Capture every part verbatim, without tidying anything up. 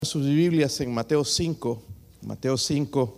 Sus Biblias en Mateo cinco, Mateo cinco.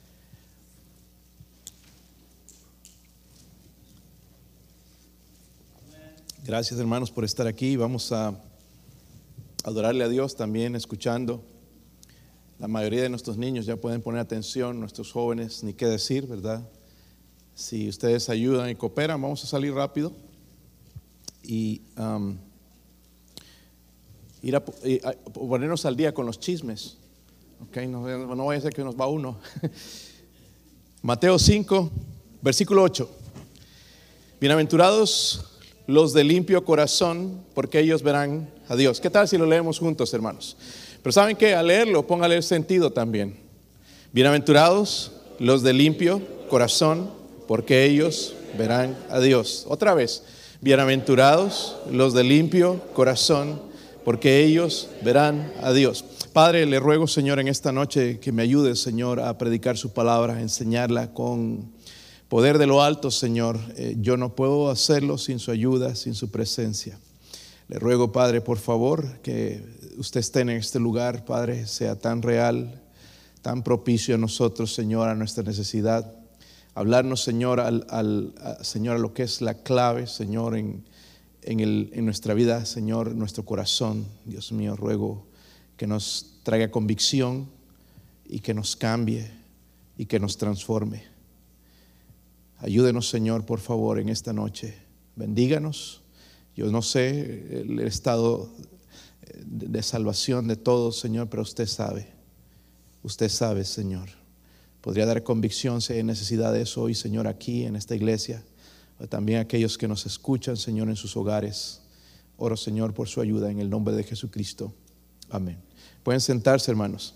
Gracias, hermanos, por estar aquí. Vamos a adorarle a Dios también escuchando. La mayoría de nuestros niños ya pueden poner atención, nuestros jóvenes, ni qué decir, ¿verdad? Si ustedes ayudan y cooperan, vamos a salir rápido y um, ir a, a, a ponernos al día con los chismes. Okay, no, no vaya a ser que nos va uno. Mateo cinco, versículo ocho. Bienaventurados los de limpio corazón, porque ellos verán a Dios. ¿Qué tal si lo leemos juntos, hermanos? Pero ¿saben qué? Al leerlo, póngale el sentido también. Bienaventurados los de limpio corazón, porque ellos verán a Dios. Otra vez. Bienaventurados los de limpio corazón, porque ellos verán a Dios. Padre, le ruego, Señor, en esta noche que me ayude, Señor, a predicar su palabra, a enseñarla con poder de lo alto, Señor. Eh, yo no puedo hacerlo sin su ayuda, sin su presencia. Le ruego, Padre, por favor, que usted esté en este lugar, Padre, sea tan real, tan propicio a nosotros, Señor, a nuestra necesidad. Hablarnos, Señor, al, al, a, Señor, a lo que es la clave, Señor, en En, el, en nuestra vida, Señor, nuestro corazón. Dios mío, ruego que nos traiga convicción y que nos cambie y que nos transforme. Ayúdenos, Señor, por favor, en esta noche. Bendíganos. Yo no sé el estado de, de salvación de todos, Señor, pero usted sabe. Usted sabe, Señor. Podría dar convicción si hay necesidad de eso hoy, Señor, aquí en esta iglesia. También aquellos que nos escuchan, Señor, en sus hogares. Oro, Señor, por su ayuda en el nombre de Jesucristo. Amén. Pueden sentarse, hermanos.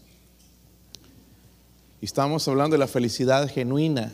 Y estamos hablando de la felicidad genuina.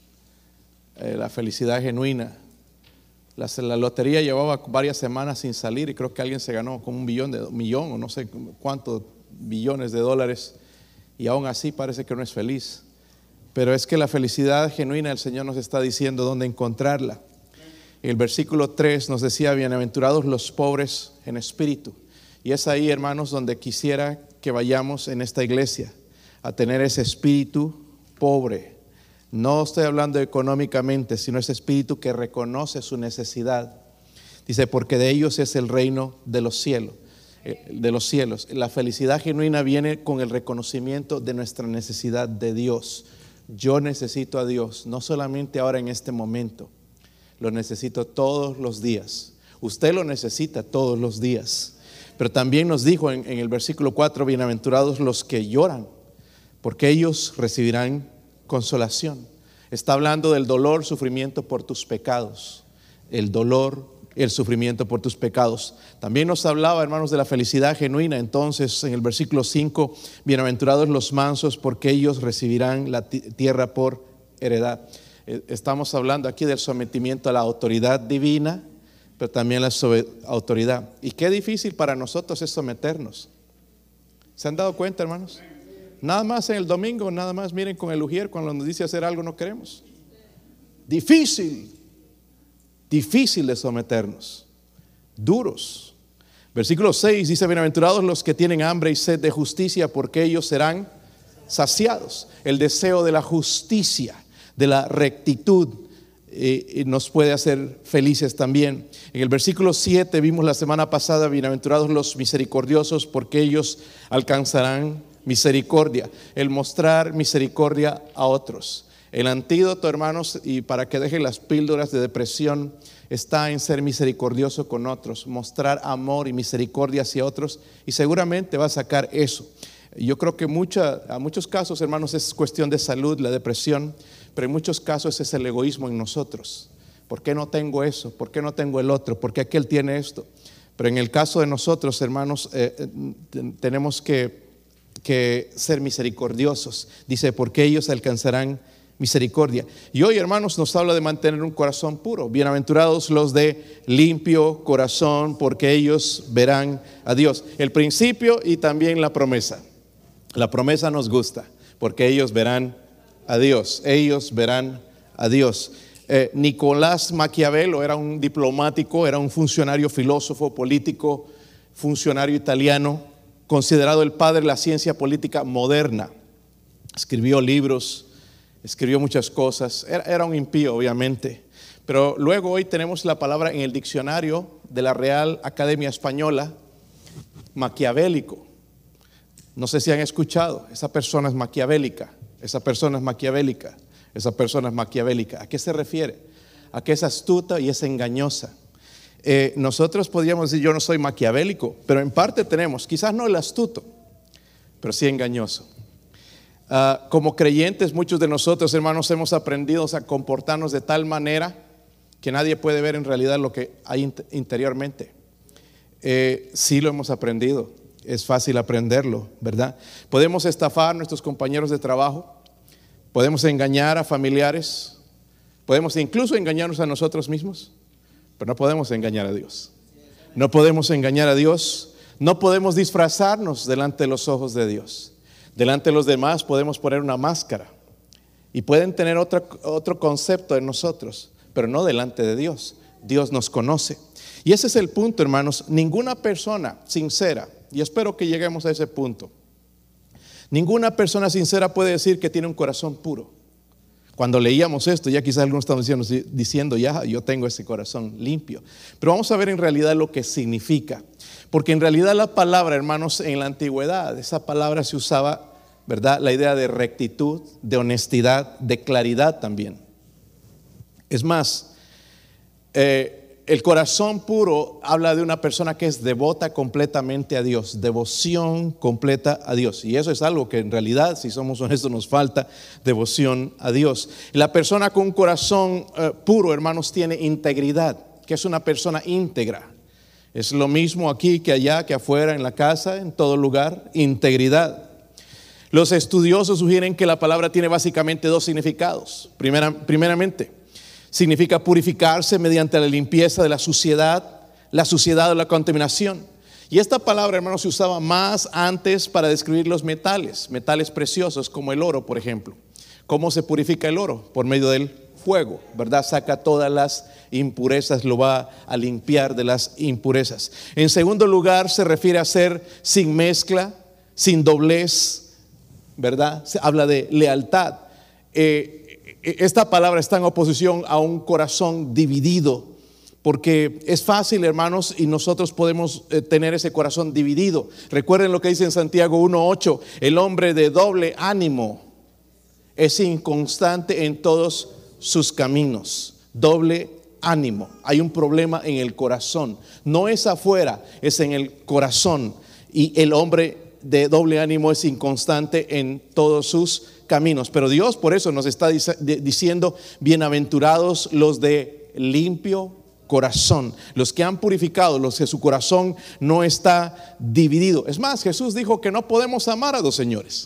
Eh, la felicidad genuina. La, la lotería llevaba varias semanas sin salir y creo que alguien se ganó como un billón, de, millón o no sé cuántos billones de dólares. Y aún así parece que no es feliz. Pero es que la felicidad genuina, el Señor nos está diciendo dónde encontrarla. El versículo tres nos decía, bienaventurados los pobres en espíritu. Y es ahí, hermanos, donde quisiera que vayamos en esta iglesia, a tener ese espíritu pobre. No estoy hablando económicamente, sino ese espíritu que reconoce su necesidad. Dice, porque de ellos es el reino de los cielos. De los cielos. La felicidad genuina viene con el reconocimiento de nuestra necesidad de Dios. Yo necesito a Dios, no solamente ahora en este momento, lo necesito todos los días. Usted lo necesita todos los días. Pero también nos dijo en, en el versículo cuatro, bienaventurados los que lloran, porque ellos recibirán consolación. Está hablando del dolor, sufrimiento por tus pecados. El dolor, el sufrimiento por tus pecados. También nos hablaba, hermanos, de la felicidad genuina. Entonces, en el versículo cinco, bienaventurados los mansos, porque ellos recibirán la tierra por heredad. Estamos hablando aquí del sometimiento a la autoridad divina, pero también a la autoridad. Y qué difícil para nosotros es someternos. ¿Se han dado cuenta, hermanos? Nada más en el domingo, nada más miren con el ujier, cuando nos dice hacer algo no queremos. Difícil. Difícil de someternos, duros. Versículo seis dice, bienaventurados los que tienen hambre y sed de justicia, porque ellos serán saciados. El deseo de la justicia, de la rectitud, eh, nos puede hacer felices también. En el versículo siete vimos la semana pasada, bienaventurados los misericordiosos, porque ellos alcanzarán misericordia. El mostrar misericordia a otros. El antídoto, hermanos, y para que dejen las píldoras de depresión, está en ser misericordioso con otros, mostrar amor y misericordia hacia otros, y seguramente va a sacar eso. Yo creo que mucha, a muchos casos, hermanos, es cuestión de salud, la depresión, pero en muchos casos es el egoísmo en nosotros. ¿Por qué no tengo eso? ¿Por qué no tengo el otro? ¿Por qué aquel tiene esto? Pero en el caso de nosotros, hermanos, eh, tenemos que, que ser misericordiosos. Dice, porque ellos alcanzarán misericordia. Y hoy, hermanos, nos habla de mantener un corazón puro. Bienaventurados los de limpio corazón, porque ellos verán a Dios. El principio y también la promesa. La promesa nos gusta, porque ellos verán a Dios. Ellos verán a Dios. Eh, Nicolás Maquiavelo era un diplomático, era un funcionario filósofo, político, funcionario italiano, considerado el padre de la ciencia política moderna. Escribió libros, escribió muchas cosas. Era, era un impío, obviamente. Pero luego hoy tenemos la palabra en el diccionario de la Real Academia Española, maquiavélico. No sé si han escuchado, esa persona es maquiavélica, esa persona es maquiavélica, esa persona es maquiavélica. ¿A qué se refiere? A que es astuta y es engañosa. Eh, nosotros podríamos decir, yo no soy maquiavélico, pero en parte tenemos, quizás no el astuto, pero sí engañoso. Uh, como creyentes, muchos de nosotros, hermanos, hemos aprendido a comportarnos de tal manera que nadie puede ver en realidad lo que hay interiormente. Eh, sí lo hemos aprendido, es fácil aprenderlo, ¿verdad? Podemos estafar a nuestros compañeros de trabajo, podemos engañar a familiares, podemos incluso engañarnos a nosotros mismos, pero no podemos engañar a Dios. No podemos engañar a Dios, no podemos disfrazarnos delante de los ojos de Dios. Delante de los demás podemos poner una máscara y pueden tener otro, otro concepto de nosotros, pero no delante de Dios. Dios nos conoce. Y ese es el punto, hermanos. Ninguna persona sincera, y espero que lleguemos a ese punto, ninguna persona sincera puede decir que tiene un corazón puro. Cuando leíamos esto, ya quizás algunos estamos diciendo, diciendo, ya yo tengo ese corazón limpio. Pero vamos a ver en realidad lo que significa. Porque en realidad la palabra, hermanos, en la antigüedad, esa palabra se usaba, ¿verdad? La idea de rectitud, de honestidad, de claridad también. Es más, eh, el corazón puro habla de una persona que es devota completamente a Dios, devoción completa a Dios. Y eso es algo que en realidad, si somos honestos, nos falta, devoción a Dios. La persona con un corazón eh, puro, hermanos, tiene integridad, que es una persona íntegra. Es lo mismo aquí que allá, que afuera, en la casa, en todo lugar, integridad. Los estudiosos sugieren que la palabra tiene básicamente dos significados. Primera, primeramente, significa purificarse mediante la limpieza de la suciedad, la suciedad o la contaminación. Y esta palabra, hermanos, se usaba más antes para describir los metales, metales preciosos como el oro, por ejemplo. ¿Cómo se purifica el oro? Por medio del fuego, ¿verdad? Saca todas las impurezas, lo va a limpiar de las impurezas. En segundo lugar, se refiere a ser sin mezcla, sin doblez, ¿verdad? Se habla de lealtad. Eh, esta palabra está en oposición a un corazón dividido, porque es fácil, hermanos, y nosotros podemos eh, tener ese corazón dividido. Recuerden lo que dice en Santiago uno ocho, el hombre de doble ánimo es inconstante en todos sus caminos. Doble ánimo. Hay un problema en el corazón. No es afuera, es en el corazón. Y el hombre de doble ánimo es inconstante en todos sus caminos. Pero Dios por eso nos está diciendo, bienaventurados los de limpio corazón, los que han purificado, los que su corazón no está dividido. Es más, Jesús dijo que no podemos amar a dos señores.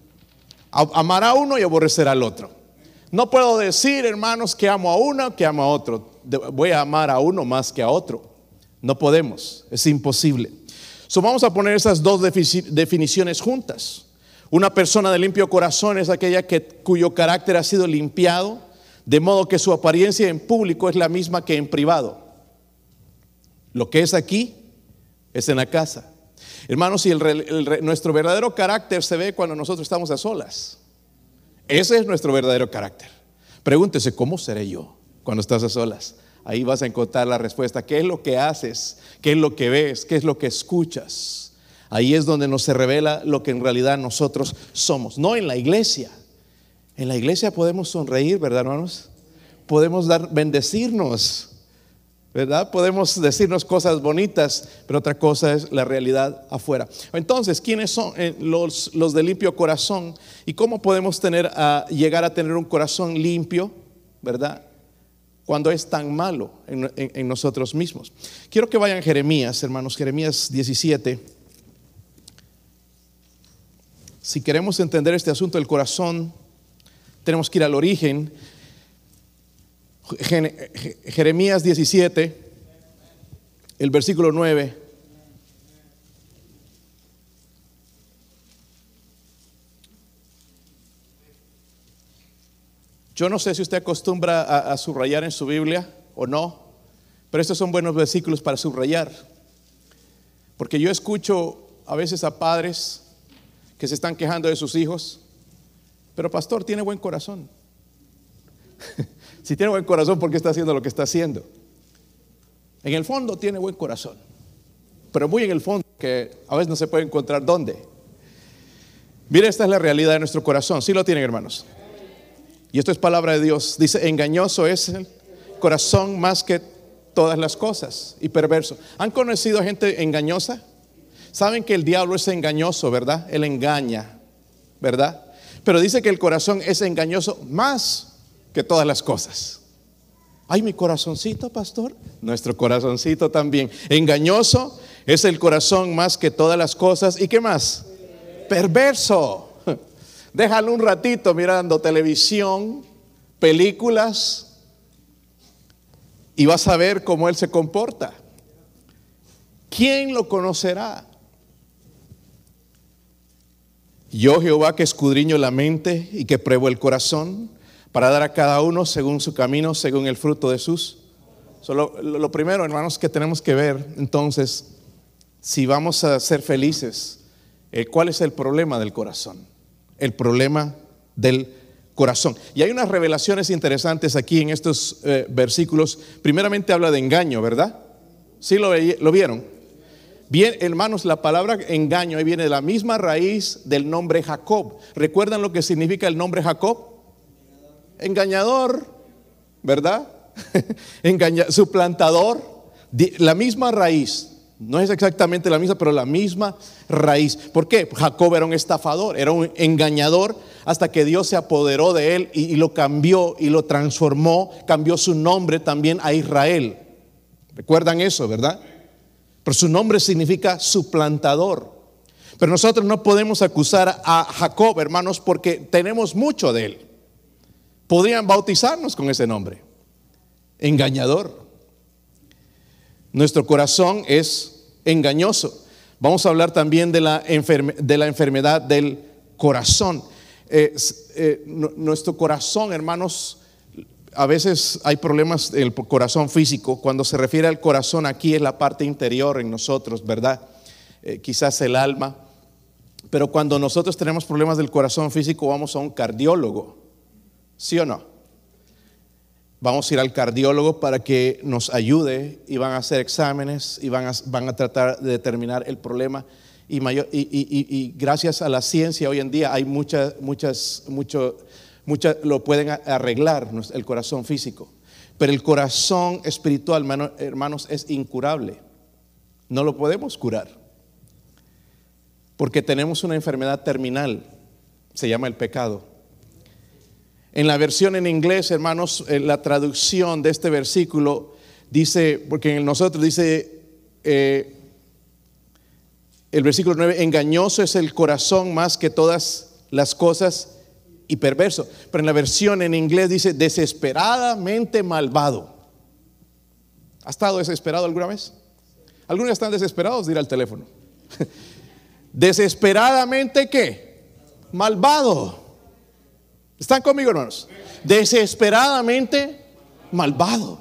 Amar a uno y aborrecer al otro. No puedo decir, hermanos, que amo a uno, que amo a otro. Voy a amar a uno más que a otro. No podemos, es imposible. So, vamos a poner esas dos definiciones juntas. Una persona de limpio corazón es aquella que, cuyo carácter ha sido limpiado, de modo que su apariencia en público es la misma que en privado. Lo que es aquí es en la casa. Hermanos, y el, el, nuestro verdadero carácter se ve cuando nosotros estamos a solas. Ese es nuestro verdadero carácter. Pregúntese, ¿cómo seré yo cuando estás a solas? Ahí vas a encontrar la respuesta. ¿Qué es lo que haces? ¿Qué es lo que ves? ¿Qué es lo que escuchas? Ahí es donde nos se revela lo que en realidad nosotros somos. No en la iglesia. En la iglesia podemos sonreír, ¿verdad, hermanos? Podemos dar, bendecirnos, ¿verdad? Podemos decirnos cosas bonitas, pero otra cosa es la realidad afuera. Entonces, ¿quiénes son eh, los, los de limpio corazón? ¿Y cómo podemos tener, uh, llegar a tener un corazón limpio, ¿verdad? Cuando es tan malo en, en, en nosotros mismos. Quiero que vayan a Jeremías, hermanos, Jeremías diecisiete. Si queremos entender este asunto del corazón, tenemos que ir al origen. Jeremías diecisiete, el versículo nueve. Yo no sé si usted acostumbra a, a subrayar en su Biblia o no, pero estos son buenos versículos para subrayar. Porque yo escucho a veces a padres que se están quejando de sus hijos, pero pastor, tiene buen corazón. Si tiene buen corazón, ¿por qué está haciendo lo que está haciendo? En el fondo tiene buen corazón, pero muy en el fondo, que a veces no se puede encontrar dónde. Mire, esta es la realidad de nuestro corazón. ¿Sí lo tienen, hermanos? Y esto es palabra de Dios. Dice, engañoso es el corazón más que todas las cosas y perverso. ¿Han conocido a gente engañosa? Saben que el diablo es engañoso, ¿verdad? Él engaña, ¿verdad? Pero dice que el corazón es engañoso más que todas las cosas. Ay, mi corazoncito, pastor. Nuestro corazoncito también. Engañoso es el corazón más que todas las cosas. ¿Y qué más? Perverso. Déjalo un ratito mirando televisión, películas, y vas a ver cómo él se comporta. ¿Quién lo conocerá? Yo, Jehová, que escudriño la mente y que pruebo el corazón, para dar a cada uno según su camino, según el fruto de sus. Solo, lo primero, hermanos, que tenemos que ver, entonces, si vamos a ser felices, eh, ¿cuál es el problema del corazón? El problema del corazón. Y hay unas revelaciones interesantes aquí en estos eh, versículos. Primeramente habla de engaño, ¿verdad? ¿Sí lo, lo vieron? Bien, hermanos, la palabra engaño ahí viene de la misma raíz del nombre Jacob. ¿Recuerdan lo que significa el nombre Jacob? Engañador, ¿verdad? Engaña, suplantador. La misma raíz. No es exactamente la misma, pero la misma raíz. ¿Por qué? Jacob era un estafador, era un engañador, hasta que Dios se apoderó de él y, y lo cambió y lo transformó. Cambió su nombre también a Israel. ¿Recuerdan eso, verdad? Pero su nombre significa suplantador. Pero nosotros no podemos acusar a Jacob, hermanos, porque tenemos mucho de él. Podrían bautizarnos con ese nombre. Engañador. Nuestro corazón es engañoso. Vamos a hablar también de la, enferme, de la enfermedad del corazón. Eh, eh, no, nuestro corazón, hermanos, a veces hay problemas en el corazón físico. Cuando se refiere al corazón, aquí es la parte interior en nosotros, ¿verdad? Eh, quizás el alma. Pero cuando nosotros tenemos problemas del corazón físico, vamos a un cardiólogo. ¿Sí o no? Vamos a ir al cardiólogo para que nos ayude y van a hacer exámenes y van a, van a tratar de determinar el problema. Y, mayor, y, y, y, y gracias a la ciencia hoy en día hay muchas, muchas, mucho, muchas, lo pueden arreglar el corazón físico. Pero el corazón espiritual, hermanos, es incurable. No lo podemos curar. Porque tenemos una enfermedad terminal, se llama el pecado. En la versión en inglés, hermanos, en la traducción de este versículo dice, porque en nosotros dice, eh, el versículo nueve, engañoso es el corazón más que todas las cosas y perverso. Pero en la versión en inglés dice, desesperadamente malvado. ¿Ha estado desesperado alguna vez? ¿Algunos están desesperados de ir al teléfono? Desesperadamente, ¿qué? Malvado. ¿Están conmigo, hermanos? Desesperadamente malvado.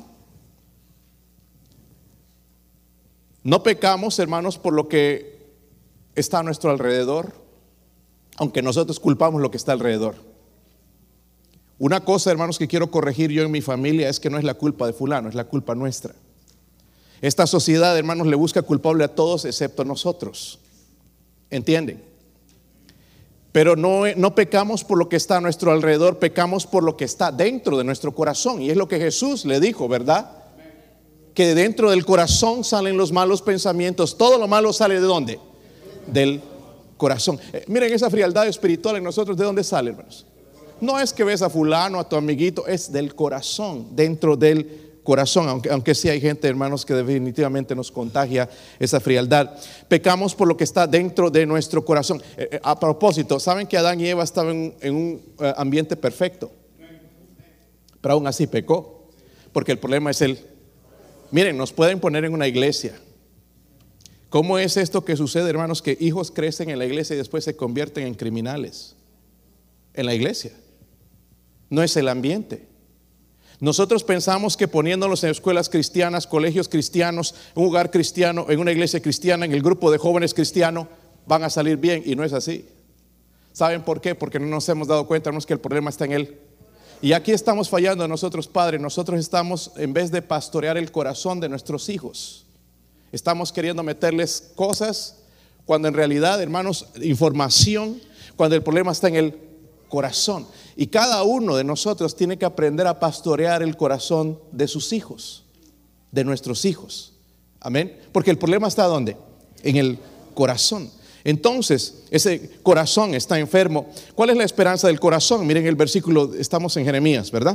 No pecamos, hermanos, por lo que está a nuestro alrededor, aunque nosotros culpamos lo que está alrededor. Una cosa, hermanos, que quiero corregir yo en mi familia es que no es la culpa de fulano, es la culpa nuestra. Esta sociedad, hermanos, le busca culpable a todos excepto a nosotros. ¿Entienden? Pero no, no pecamos por lo que está a nuestro alrededor, pecamos por lo que está dentro de nuestro corazón. Y es lo que Jesús le dijo, ¿verdad? Que dentro del corazón salen los malos pensamientos. Todo lo malo sale ¿de dónde? Del corazón. Eh, miren, esa frialdad espiritual en nosotros, ¿de dónde sale, hermanos? No es que ves a fulano, a tu amiguito, es del corazón, dentro del corazón, aunque, aunque sí hay gente, hermanos, que definitivamente nos contagia esa frialdad. Pecamos por lo que está dentro de nuestro corazón. Eh, eh, a propósito, ¿saben que Adán y Eva estaban en, en un eh, ambiente perfecto? Pero aún así pecó, porque el problema es el... Miren, nos pueden poner en una iglesia. ¿Cómo es esto que sucede, hermanos? Que hijos crecen en la iglesia y después se convierten en criminales en la iglesia. No es el ambiente. Nosotros pensamos que poniéndonos en escuelas cristianas, colegios cristianos, un hogar cristiano, en una iglesia cristiana, en el grupo de jóvenes cristianos, van a salir bien, y no es así. ¿Saben por qué? Porque no nos hemos dado cuenta, hermanos, que el problema está en Él. Y aquí estamos fallando nosotros, padres. Nosotros estamos, en vez de pastorear el corazón de nuestros hijos, estamos queriendo meterles cosas, cuando en realidad, hermanos, información, cuando el problema está en el corazón. Y cada uno de nosotros tiene que aprender a pastorear el corazón de sus hijos, de nuestros hijos. Amén. Porque el problema está ¿dónde? En el corazón. Entonces, ese corazón está enfermo. ¿Cuál es la esperanza del corazón? Miren el versículo, estamos en Jeremías, ¿verdad?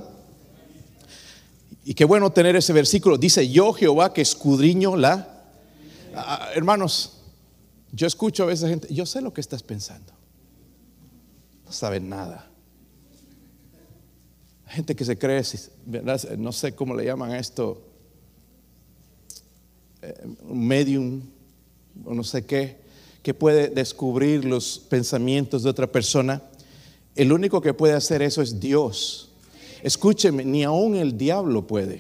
Y qué bueno tener ese versículo. Dice: yo, Jehová, que escudriño la... Ah, hermanos, yo escucho a veces gente, yo sé lo que estás pensando. No saben nada. Gente que se cree, ¿verdad? No sé cómo le llaman a esto, un medium o no sé qué, que puede descubrir los pensamientos de otra persona. El único que puede hacer eso es Dios. Escúcheme, ni aún el diablo puede.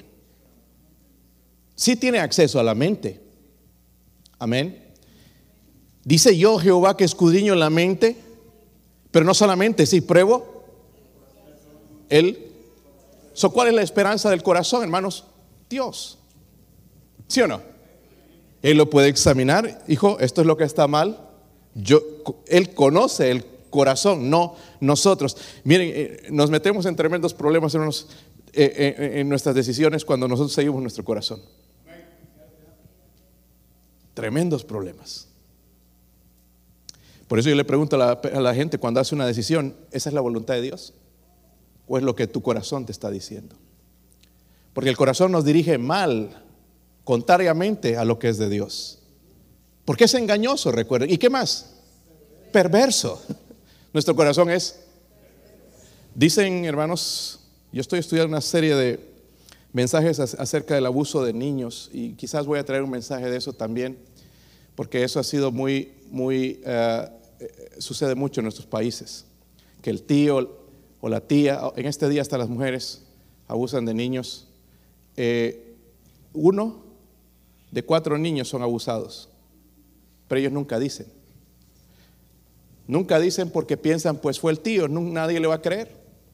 Sí tiene acceso a la mente. Amén. Dice: yo, Jehová, que escudriño la mente, pero no solamente, si pruebo Él. So, ¿cuál es la esperanza del corazón, hermanos? Dios. ¿Sí o no? Él lo puede examinar. Hijo, esto es lo que está mal. Yo, Él conoce el corazón, no nosotros. Miren, eh, nos metemos en tremendos problemas, hermanos, eh, eh, en nuestras decisiones cuando nosotros seguimos nuestro corazón. Tremendos problemas. Por eso yo le pregunto a la, a la gente cuando hace una decisión: ¿esa es la voluntad de Dios? ¿O es lo que tu corazón te está diciendo? Porque el corazón nos dirige mal, contrariamente a lo que es de Dios. Porque es engañoso, recuerden. ¿Y qué más? Perverso. Nuestro corazón es. Dicen, hermanos, yo estoy estudiando una serie de mensajes acerca del abuso de niños, y quizás voy a traer un mensaje de eso también, porque eso ha sido muy, muy, uh, sucede mucho en nuestros países, que el tío o la tía, en este día hasta las mujeres abusan de niños. Eh, uno de cuatro niños son abusados, pero ellos nunca dicen. Nunca dicen porque piensan, pues fue el tío, nadie le va a creer.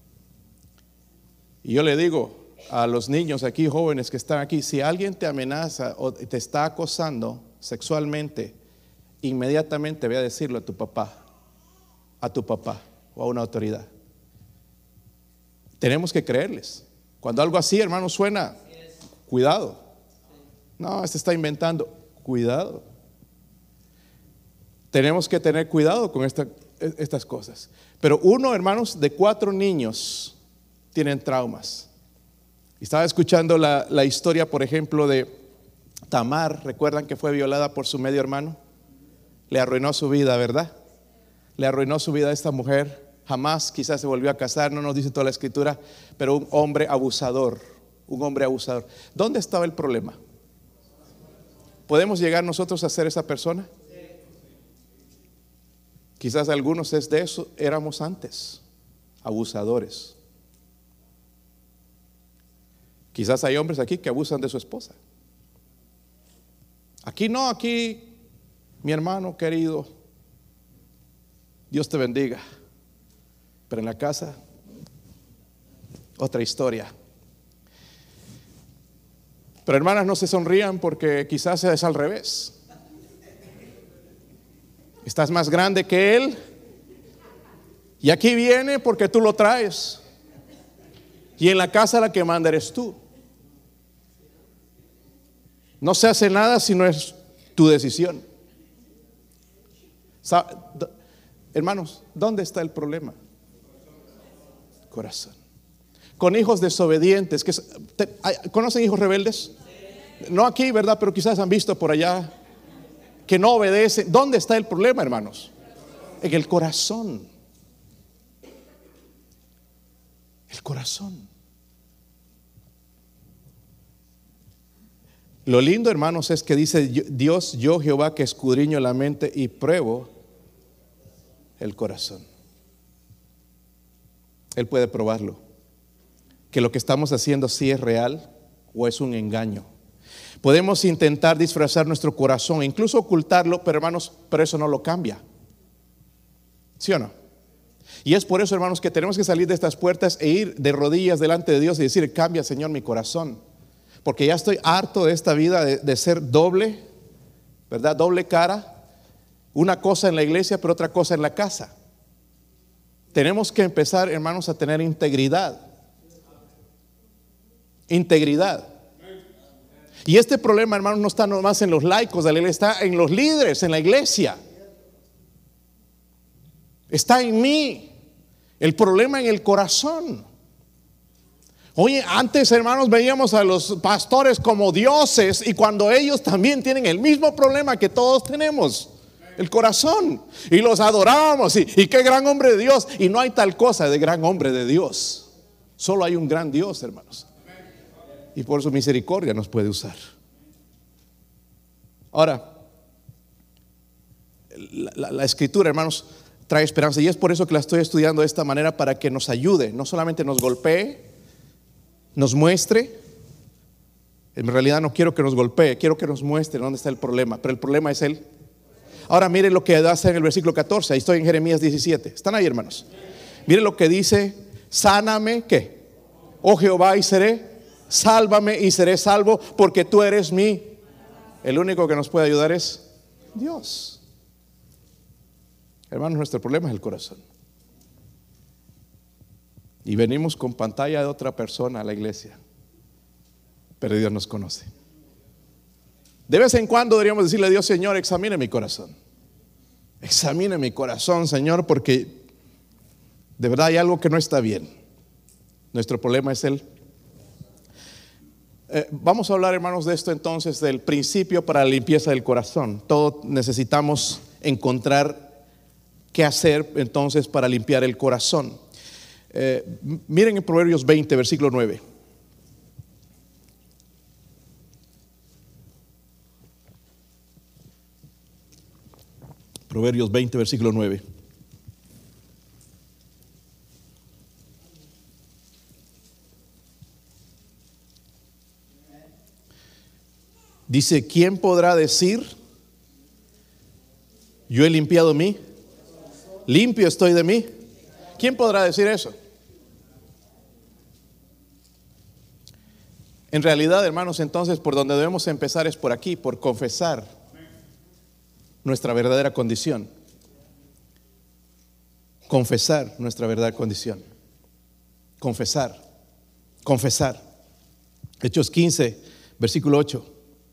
Y yo le digo a los niños aquí, jóvenes que están aquí: si alguien te amenaza o te está acosando sexualmente, inmediatamente ve a decirlo a tu papá, a tu papá o a una autoridad. Tenemos que creerles. Cuando algo así, hermano, suena, cuidado. No, este está inventando. Cuidado. Tenemos que tener cuidado con esta, estas cosas. Pero uno, hermanos, de cuatro niños tienen traumas. Estaba escuchando la, la historia, por ejemplo, de Tamar. ¿Recuerdan que fue violada por su medio hermano? Le arruinó su vida, ¿verdad? Le arruinó su vida a esta mujer. Jamás quizás se volvió a casar, no nos dice toda la escritura, pero un hombre abusador, un hombre abusador. ¿Dónde estaba el problema? ¿Podemos llegar nosotros a ser esa persona? Quizás algunos es de eso, éramos antes, abusadores. Quizás hay hombres aquí que abusan de su esposa. Aquí no, aquí, mi hermano querido, Dios te bendiga. Pero en la casa, otra historia. Pero hermanas, no se sonrían, porque quizás es al revés. Estás más grande que él, y aquí viene porque tú lo traes, y en la casa la que manda eres tú. No se hace nada si no es tu decisión. Hermanos, ¿dónde está el problema? Corazón. Con hijos desobedientes, que ¿conocen hijos rebeldes? No aquí, ¿verdad? Pero quizás han visto por allá, que no obedecen. ¿Dónde está el problema, hermanos? En el corazón. El corazón. Lo lindo, hermanos, es que dice Dios: yo, Jehová, que escudriño la mente y pruebo el corazón. Él puede probarlo, que lo que estamos haciendo sí es real o es un engaño. Podemos intentar disfrazar nuestro corazón, incluso ocultarlo, pero hermanos, pero eso no lo cambia. ¿Sí o no? Y es por eso, hermanos, que tenemos que salir de estas puertas e ir de rodillas delante de Dios y decir: cambia, Señor, mi corazón, porque ya estoy harto de esta vida de, de ser doble, ¿verdad? Doble cara, una cosa en la iglesia pero otra cosa en la casa. Tenemos que empezar, hermanos, a tener integridad. Integridad. Y este problema, hermanos, no está nomás en los laicos de la iglesia, está en los líderes en la iglesia. Está en mí. El problema en el corazón. Oye, antes, hermanos, veíamos a los pastores como dioses, y cuando ellos también tienen el mismo problema que todos tenemos, el corazón, y los adorábamos, y, y qué gran hombre de Dios. Y no hay tal cosa de gran hombre de Dios. Solo hay un gran Dios, hermanos, y por su misericordia nos puede usar. Ahora, la, la, la escritura, hermanos, trae esperanza, y es por eso que la estoy estudiando de esta manera, para que nos ayude, no solamente nos golpee, nos muestre. En realidad no quiero que nos golpee, quiero que nos muestre dónde está el problema, pero el problema es Él. Ahora miren lo que hace en el versículo catorce, ahí estoy en Jeremías diecisiete, ¿están ahí, hermanos? Miren lo que dice: sáname, ¿qué? Oh Jehová, y seré, sálvame y seré salvo, porque tú eres mi. El único que nos puede ayudar es Dios. Hermanos, nuestro problema es el corazón. Y venimos con pantalla de otra persona a la iglesia, pero Dios nos conoce. De vez en cuando deberíamos decirle a Dios: Señor, examine mi corazón. Examine mi corazón, Señor, porque de verdad hay algo que no está bien. Nuestro problema es Él. Eh, vamos a hablar, hermanos, de esto entonces, del principio para la limpieza del corazón. Todos necesitamos encontrar qué hacer entonces para limpiar el corazón. Eh, miren en Proverbios veinte, versículo nueve. Proverbios veinte, versículo nueve. Dice: ¿quién podrá decir: yo he limpiado mí? Limpio estoy de mí. ¿Quién podrá decir eso? En realidad, hermanos, entonces por donde debemos empezar es por aquí, por confesar nuestra verdadera condición. Confesar nuestra verdadera condición. Confesar. Confesar. Hechos quince, versículo ocho.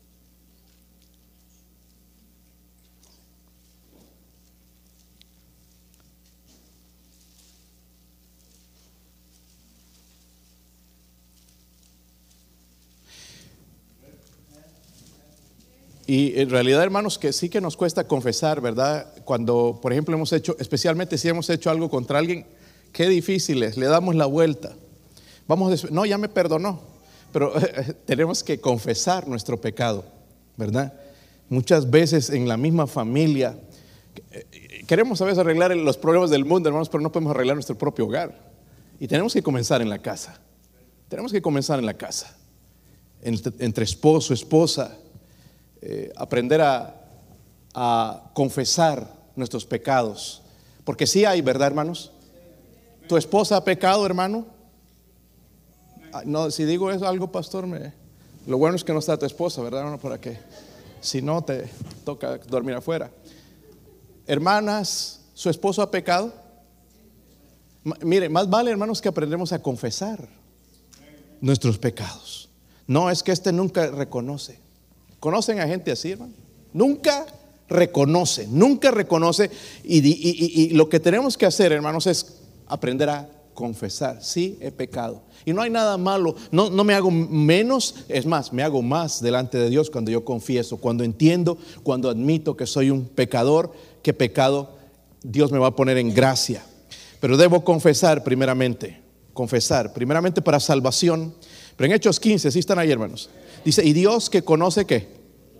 Y en realidad, hermanos, que sí que nos cuesta confesar, ¿verdad? Cuando, por ejemplo, hemos hecho, especialmente si hemos hecho algo contra alguien, qué difícil es, le damos la vuelta. Vamos a decir: no, ya me perdonó, pero eh, tenemos que confesar nuestro pecado, ¿verdad? Muchas veces en la misma familia eh, queremos a veces arreglar los problemas del mundo, hermanos, pero no podemos arreglar nuestro propio hogar. Y tenemos que comenzar en la casa. Tenemos que comenzar en la casa, entre, entre esposo, esposa. Eh, aprender a, a confesar nuestros pecados, porque sí hay, ¿verdad, hermanos? ¿Tu esposa ha pecado, hermano? Ah, no, si digo eso, algo, pastor, me, lo bueno es que no está tu esposa, ¿verdad, hermano? Para que si no te toca dormir afuera. Hermanas, ¿su esposo ha pecado? M- mire, más vale, hermanos, que aprendemos a confesar nuestros pecados. No, es que este nunca reconoce. ¿Conocen a gente así, hermano? Nunca reconoce, nunca reconoce. Y, y, y, y lo que tenemos que hacer, hermanos, es aprender a confesar: sí, he pecado. Y no hay nada malo, no, no me hago menos, es más, me hago más delante de Dios cuando yo confieso, cuando entiendo, cuando admito que soy un pecador, que pecado, Dios me va a poner en gracia. Pero debo confesar primeramente, confesar primeramente para salvación. Pero en Hechos quince, ¿sí están ahí, hermanos? Dice: y Dios que conoce ¿qué?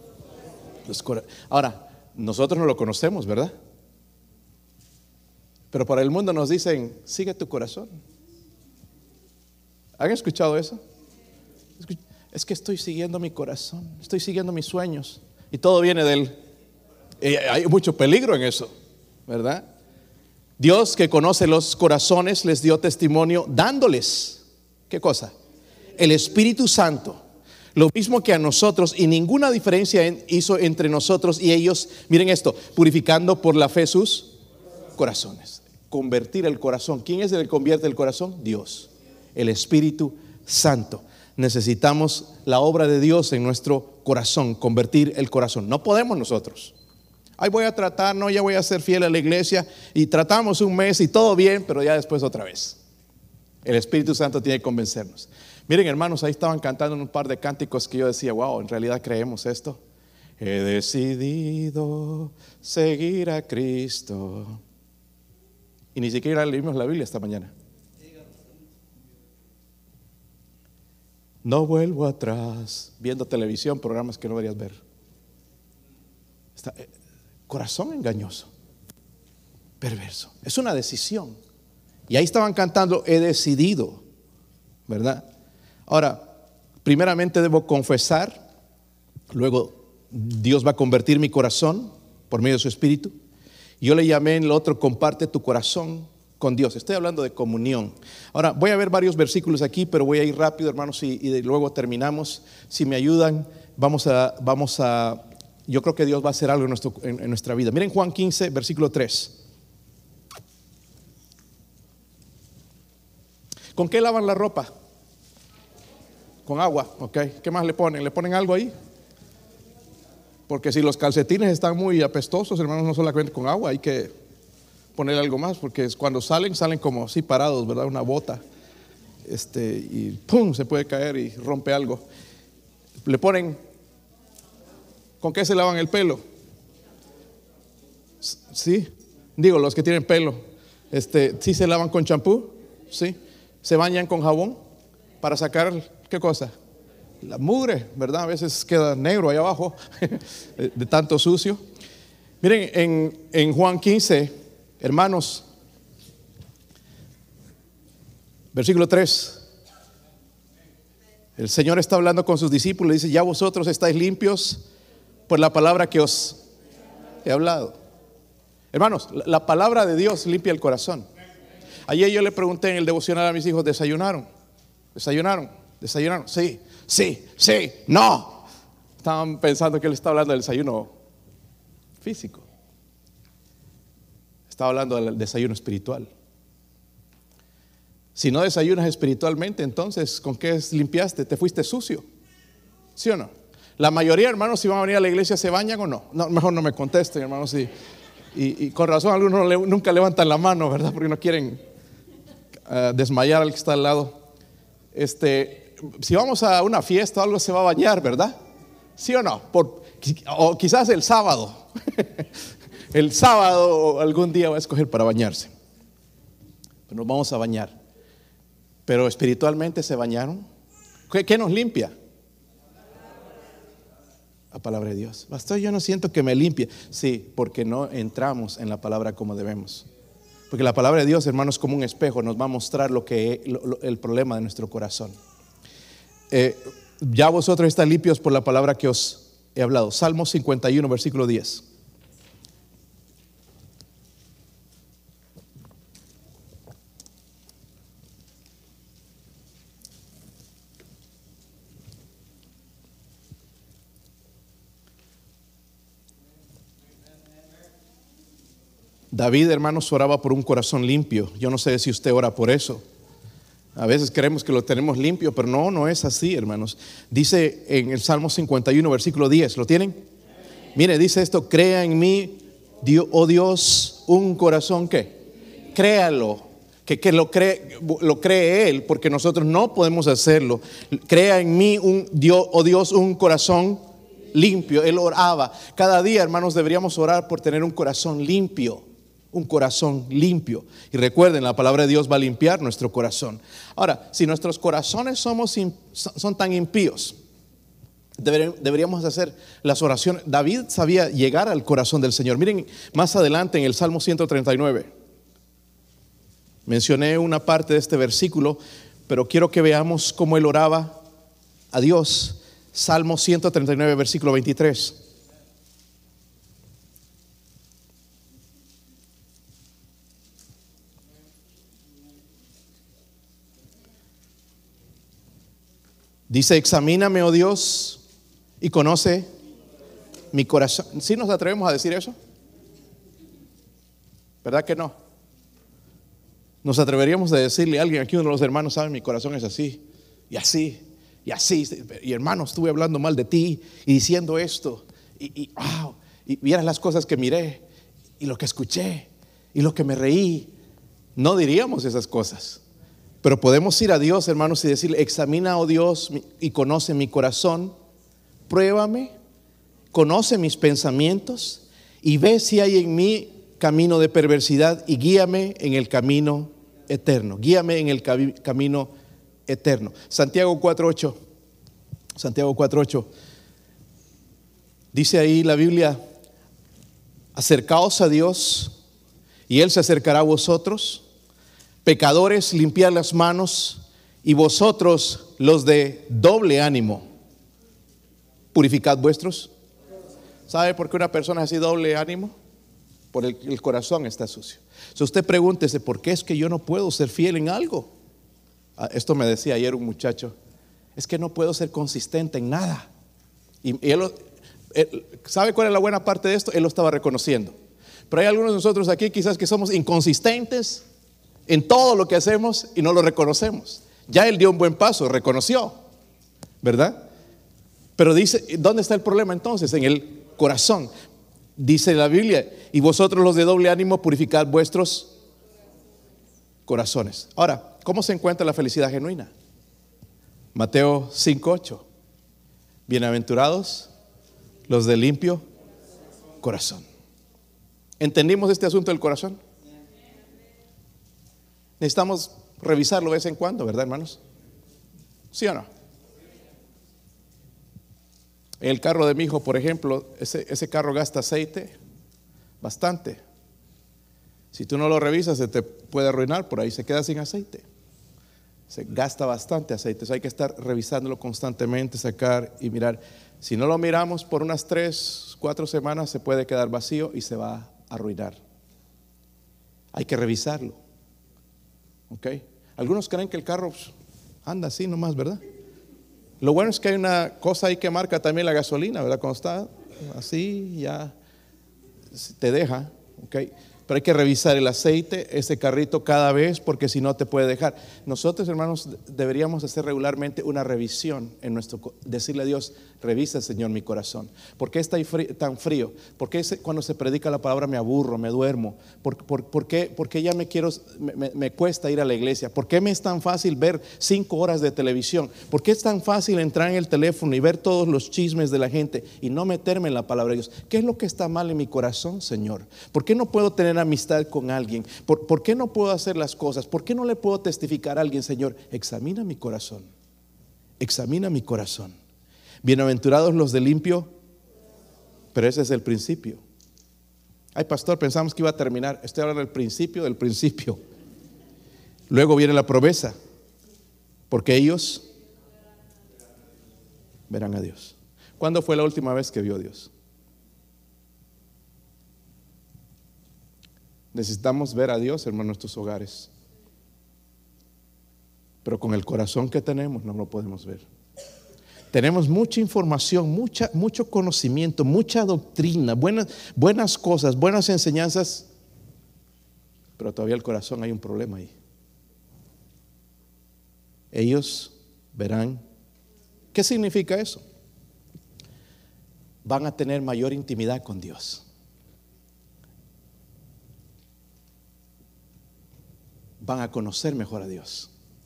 Ahora, nosotros no lo conocemos, ¿verdad? Pero para el mundo nos dicen: sigue tu corazón. ¿Han escuchado eso? Es que estoy siguiendo mi corazón, estoy siguiendo mis sueños. Y todo viene del... Eh, hay mucho peligro en eso, ¿verdad? Dios, que conoce los corazones, les dio testimonio dándoles, ¿qué cosa? El Espíritu Santo. Lo mismo que a nosotros, y ninguna diferencia en, hizo entre nosotros y ellos. Miren esto, purificando por la fe sus corazones. Convertir el corazón. ¿Quién es el que convierte el corazón? Dios, el Espíritu Santo. Necesitamos la obra de Dios en nuestro corazón, convertir el corazón. No podemos nosotros. Ay, voy a tratar, no, ya voy a ser fiel a la iglesia, y tratamos un mes y todo bien, pero ya después otra vez. El Espíritu Santo tiene que convencernos. Miren, hermanos, ahí estaban cantando un par de cánticos que yo decía, wow, en realidad creemos esto. He decidido seguir a Cristo. Y ni siquiera leímos la Biblia esta mañana. No vuelvo atrás, viendo televisión, programas que no deberías ver. Está, eh, corazón engañoso, perverso. Es una decisión. Y ahí estaban cantando, he decidido, ¿verdad? Ahora, primeramente debo confesar, luego Dios va a convertir mi corazón por medio de su Espíritu. Yo le llamé en lo otro, comparte tu corazón con Dios. Estoy hablando de comunión. Ahora, voy a ver varios versículos aquí, pero voy a ir rápido, hermanos, y, y luego terminamos. Si me ayudan, vamos a, vamos a, yo creo que Dios va a hacer algo en, nuestro, en, en nuestra vida. Miren Juan quince, versículo tres. ¿Con qué lavan la ropa? Con agua, ok. ¿Qué más le ponen? ¿Le ponen algo ahí? Porque si los calcetines están muy apestosos, hermanos, no solamente con agua, hay que poner algo más, porque cuando salen, salen como así parados, ¿verdad? Una bota, este, y pum, se puede caer y rompe algo. Le ponen, ¿con qué se lavan el pelo? Sí, digo, los que tienen pelo, este, ¿sí se lavan con champú? Sí, se bañan con jabón para sacar, ¿qué cosa? La mugre, ¿verdad? A veces queda negro ahí abajo de, de tanto sucio. Miren, en, en Juan quince, hermanos, versículo tres, el Señor está hablando con sus discípulos y dice, ya vosotros estáis limpios por la palabra que os he hablado. Hermanos, la, la palabra de Dios limpia el corazón. Ayer yo le pregunté en el devocional a mis hijos, ¿desayunaron? ¿Desayunaron? ¿Desayunaron? Sí, sí, sí, no. Estaban pensando que él está hablando del desayuno físico. Estaba hablando del desayuno espiritual. Si no desayunas espiritualmente, entonces ¿con qué limpiaste? ¿Te fuiste sucio? ¿Sí o no? La mayoría, hermanos, si van a venir a la iglesia, ¿se bañan o no? No, mejor no me contesten, hermanos. Y, y, y con razón algunos le, nunca levantan la mano, ¿verdad? Porque no quieren uh, desmayar al que está al lado. Este, si vamos a una fiesta o algo, se va a bañar, ¿verdad? ¿Sí o no? Por, o quizás el sábado. El sábado algún día va a escoger para bañarse. Pero nos vamos a bañar. Pero espiritualmente se bañaron. ¿Qué, qué nos limpia? La palabra de Dios. Pastor, yo no siento que me limpie. Sí, porque no entramos en la palabra como debemos. Porque la palabra de Dios, hermanos, como un espejo, nos va a mostrar lo que lo, lo, el problema de nuestro corazón. Eh, ya vosotros estáis limpios por la palabra que os he hablado. Salmo cincuenta y uno, versículo diez. David, hermanos, oraba por un corazón limpio. Yo no sé si usted ora por eso. A veces creemos que lo tenemos limpio, pero no, no es así, hermanos. Dice en el Salmo cincuenta y uno, versículo diez, ¿lo tienen? Mire, dice esto, crea en mí, Dios, oh Dios, un corazón que créalo, que, que lo, cree, lo cree Él, porque nosotros no podemos hacerlo. Crea en mí, un Dios, oh Dios, un corazón limpio. Él oraba. Cada día, hermanos, deberíamos orar por tener un corazón limpio. Un corazón limpio. Y recuerden, la palabra de Dios va a limpiar nuestro corazón. Ahora, si nuestros corazones somos, son tan impíos, deberíamos hacer las oraciones. David sabía llegar al corazón del Señor. Miren más adelante en el Salmo ciento treinta y nueve. Mencioné una parte de este versículo, pero quiero que veamos cómo él oraba a Dios. Salmo ciento treinta y nueve, versículo veintitrés. Dice: examíname, oh Dios, y conoce mi corazón. ¿Sí nos atrevemos a decir eso? ¿Verdad que no? Nos atreveríamos a decirle a alguien aquí, uno de los hermanos, sabe, mi corazón es así, y así, y así. Y hermano, estuve hablando mal de ti y diciendo esto, y, y wow, y vieras las cosas que miré, y lo que escuché, y lo que me reí. No diríamos esas cosas. Pero podemos ir a Dios, hermanos, y decirle: examina, oh Dios, y conoce mi corazón, pruébame, conoce mis pensamientos, y ve si hay en mí camino de perversidad, y guíame en el camino eterno. Guíame en el cami- camino eterno. Santiago cuatro ocho. Santiago cuatro ocho. Dice ahí la Biblia: acercaos a Dios, y Él se acercará a vosotros. Pecadores, limpiad las manos, y vosotros, los de doble ánimo, purificad vuestros. ¿Sabe por qué una persona es así, doble ánimo? Por el, el corazón está sucio. Si usted pregúntese: ¿por qué es que yo no puedo ser fiel en algo? Ah, esto me decía ayer un muchacho: es que no puedo ser consistente en nada. Y, y él, él, ¿sabe cuál es la buena parte de esto? Él lo estaba reconociendo. Pero hay algunos de nosotros aquí quizás que somos inconsistentes en todo lo que hacemos y no lo reconocemos. Ya él dio un buen paso, reconoció, ¿verdad? Pero dice, ¿dónde está el problema entonces? En el corazón. Dice la Biblia: y vosotros, los de doble ánimo, purificad vuestros corazones. Ahora, ¿cómo se encuentra la felicidad genuina? Mateo cinco ocho. Bienaventurados los de limpio corazón. ¿Entendimos este asunto del corazón? Necesitamos revisarlo de vez en cuando, ¿verdad, hermanos? ¿Sí o no? En el carro de mi hijo, por ejemplo, ese, ese carro gasta aceite bastante. Si tú no lo revisas, se te puede arruinar, por ahí se queda sin aceite. Se gasta bastante aceite. Eso hay que estar revisándolo constantemente, sacar y mirar. Si no lo miramos por unas tres, cuatro semanas, se puede quedar vacío y se va a arruinar. Hay que revisarlo. ¿Ok? Algunos creen que el carro anda así nomás, ¿verdad? Lo bueno es que hay una cosa ahí que marca también la gasolina, ¿verdad? Cuando está así, ya te deja, ¿ok? Pero hay que revisar el aceite, ese carrito cada vez, porque si no te puede dejar. Nosotros, hermanos, deberíamos hacer regularmente una revisión en nuestro, decirle a Dios: revisa, Señor, mi corazón. ¿Por qué está tan frío? ¿Por qué cuando se predica la palabra me aburro, me duermo? ¿Por, por, por, qué, por qué ya me quiero, me, me cuesta ir a la iglesia? ¿Por qué me es tan fácil ver cinco horas de televisión? ¿Por qué es tan fácil entrar en el teléfono y ver todos los chismes de la gente y no meterme en la palabra de Dios? ¿Qué es lo que está mal en mi corazón, Señor? ¿Por qué no puedo tener amistad con alguien? ¿Por, ¿Por qué no puedo hacer las cosas? ¿Por qué no le puedo testificar a alguien? Señor, examina mi corazón. Examina mi corazón. Bienaventurados los de limpio, pero ese es el principio. Ay, pastor, pensamos que iba a terminar. Estoy hablando del principio del principio. Luego viene la promesa, porque ellos verán a Dios. ¿Cuándo fue la última vez que vio a Dios? Necesitamos ver a Dios, hermano, en nuestros hogares. Pero con el corazón que tenemos no lo podemos ver. Tenemos mucha información, mucha, mucho conocimiento, mucha doctrina, buenas, buenas cosas, buenas enseñanzas, pero todavía el corazón hay un problema ahí. Ellos verán. ¿Qué significa eso? Van a tener mayor intimidad con Dios. Van a conocer mejor a Dios.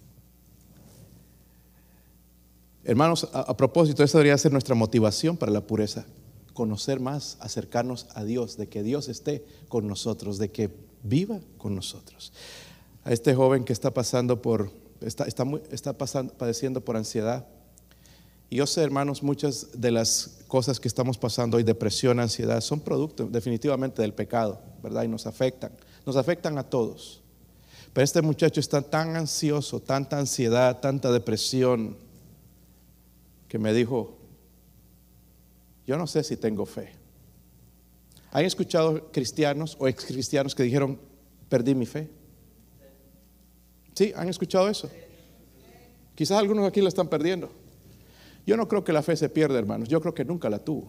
Hermanos, a, a propósito, esa debería ser nuestra motivación para la pureza. Conocer más, acercarnos a Dios, de que Dios esté con nosotros, de que viva con nosotros. A este joven que está pasando por, está, está, muy, está pasando, padeciendo por ansiedad. Y yo sé, hermanos, muchas de las cosas que estamos pasando hoy, depresión, ansiedad, son producto definitivamente del pecado, ¿verdad? Y nos afectan, nos afectan a todos. Pero este muchacho está tan ansioso, tanta ansiedad, tanta depresión, que me dijo, yo no sé si tengo fe. ¿Han escuchado cristianos o ex cristianos que dijeron, perdí mi fe? ¿Sí? ¿Han escuchado eso? Quizás algunos aquí la están perdiendo. Yo no creo que la fe se pierda, hermanos. Yo creo que nunca la tuvo.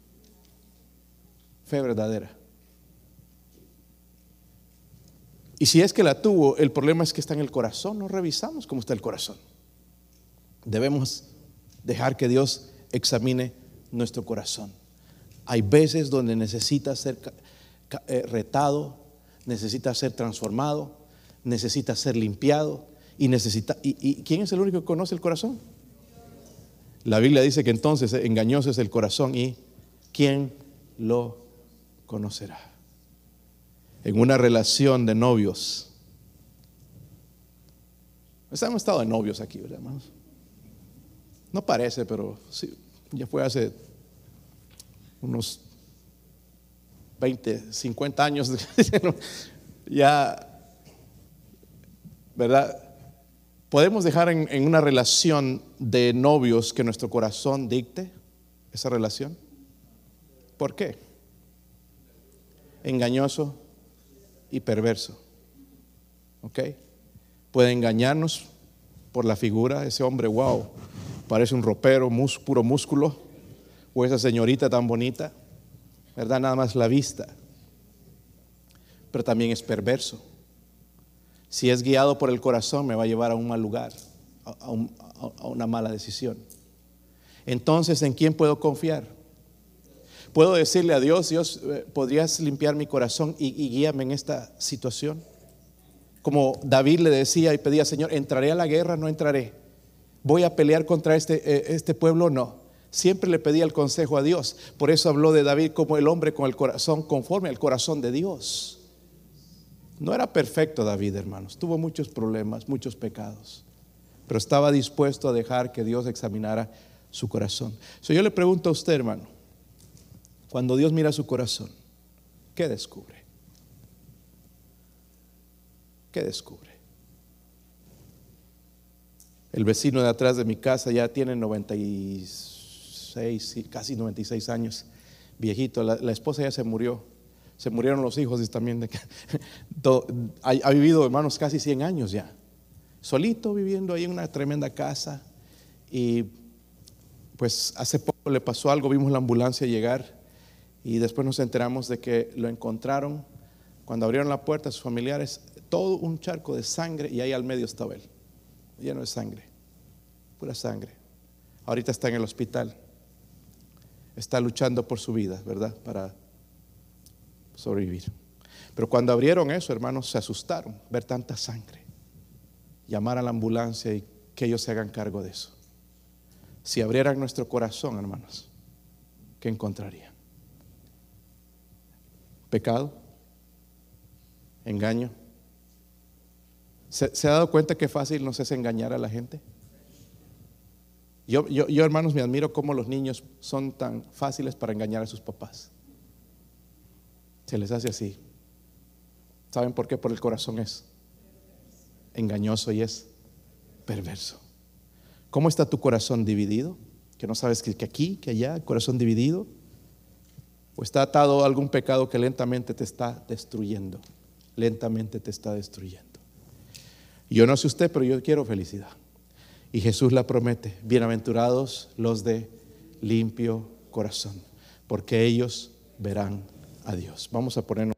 Fe verdadera. Y si es que la tuvo, el problema es que está en el corazón. No revisamos cómo está el corazón. Debemos dejar que Dios examine nuestro corazón. Hay veces donde necesita ser retado, necesita ser transformado, necesita ser limpiado y necesita. ¿Y, y quién es el único que conoce el corazón? La Biblia dice que entonces engañoso es el corazón y ¿quién lo conocerá? En una relación de novios. Hemos estado de novios aquí, ¿verdad, hermanos? No parece, pero sí, ya fue hace unos veinte, cincuenta años. Ya, ¿verdad? ¿Podemos dejar en, en una relación de novios que nuestro corazón dicte esa relación? ¿Por qué? Engañoso y perverso. ¿Ok? Puede engañarnos por la figura. Ese hombre, wow, parece un ropero, mus, puro músculo. O esa señorita tan bonita, ¿verdad? Nada más la vista. Pero también es perverso. Si es guiado por el corazón, me va a llevar a un mal lugar, a, un, a una mala decisión. Entonces, ¿en quién puedo confiar? Puedo decirle a Dios, Dios, ¿podrías limpiar mi corazón y, y guíame en esta situación? Como David le decía y pedía, Señor, ¿entraré a la guerra? No entraré. ¿Voy a pelear contra este, este pueblo? No. Siempre le pedía el consejo a Dios. Por eso habló de David como el hombre con el corazón conforme al corazón de Dios. No era perfecto David, hermanos. Tuvo muchos problemas, muchos pecados. Pero estaba dispuesto a dejar que Dios examinara su corazón. So, yo le pregunto a usted, hermano, cuando Dios mira su corazón, ¿qué descubre? ¿Qué descubre? El vecino de atrás de mi casa ya tiene noventa y seis, casi noventa y seis años, viejito. La, la esposa ya se murió. Se murieron los hijos y también de, todo, ha, ha vivido, hermanos, casi cien años ya. Solito viviendo ahí en una tremenda casa. Y pues hace poco le pasó algo, vimos la ambulancia llegar y después nos enteramos de que lo encontraron. Cuando abrieron la puerta a sus familiares, todo un charco de sangre y ahí al medio estaba él, lleno de sangre, pura sangre. Ahorita está en el hospital, está luchando por su vida, ¿verdad? Para sobrevivir. Pero cuando abrieron eso, hermanos, se asustaron ver tanta sangre. Llamar a la ambulancia y que ellos se hagan cargo de eso. Si abrieran nuestro corazón, hermanos, ¿qué encontrarían? Pecado, engaño. ¿Se, ¿Se ha dado cuenta qué fácil nos es engañar a la gente? Yo, yo, yo, hermanos, me admiro cómo los niños son tan fáciles para engañar a sus papás. Se les hace así. ¿Saben por qué? Por el corazón es engañoso y es perverso. ¿Cómo está tu corazón dividido? Que no sabes que, que aquí, que allá, corazón dividido. ¿O está atado a algún pecado que lentamente te está destruyendo? Lentamente te está destruyendo. Yo no sé usted, pero yo quiero felicidad. Y Jesús la promete. Bienaventurados los de limpio corazón, porque ellos verán a Dios. Vamos a ponernos.